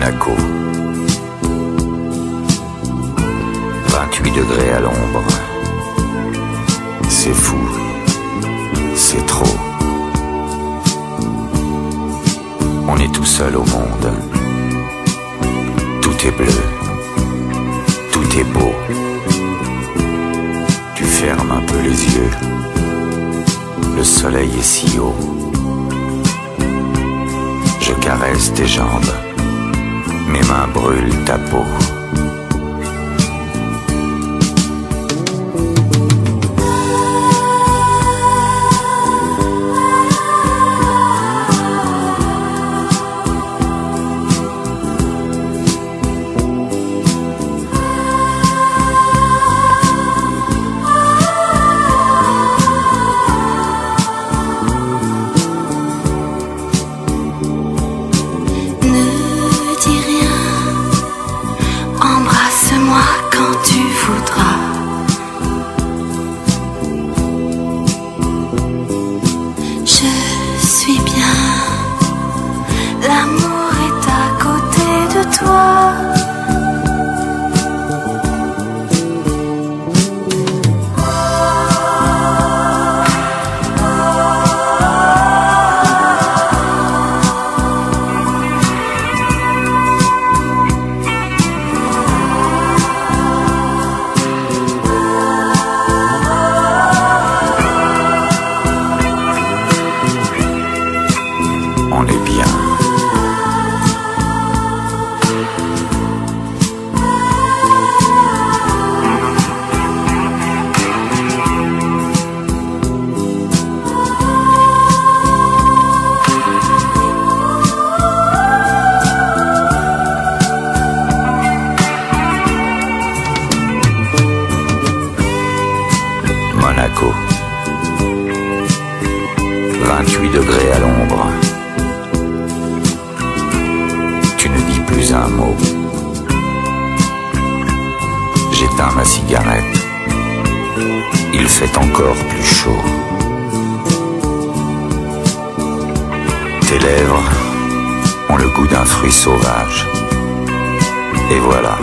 Monaco. 28 degrés à l'ombre. C'est fou, c'est trop. On est tout seul au monde. Tout est bleu, tout est beau. Tu fermes un peu les yeux. Le soleil est si haut. Je caresse tes jambes. Mes mains brûlent ta peau. Quand tu voudras, je suis bien. L'amour est à côté de toi. On est bien. Monaco. 28 degrés à l'ombre. Tu ne dis plus un mot. J'éteins ma cigarette. Il fait encore plus chaud. Tes lèvres ont le goût d'un fruit sauvage. Et voilà,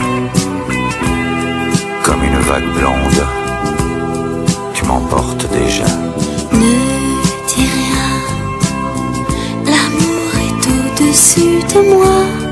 comme une vague blonde, tu m'emportes déjà. Ne dis rien, l'amour est au-dessus de moi.